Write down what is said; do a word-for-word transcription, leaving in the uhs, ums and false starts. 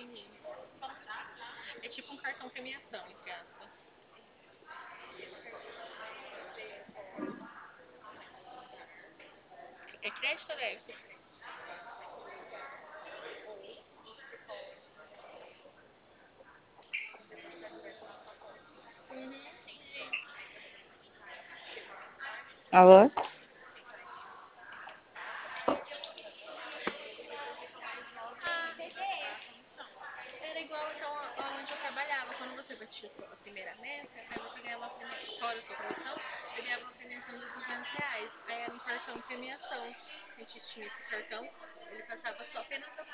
É tipo um cartão premiação, entre aspas. É crédito ou débito? Uhum, entendi. Alô? Ah, era igual então onde eu trabalhava. Quando você batia a primeira meta, aí você ganhava uma premiação. Fora a sua comissão, você ganhava uma premiação de duzentos reais. Aí era um cartão premiação. A gente tinha esse cartão, ele passava só apenas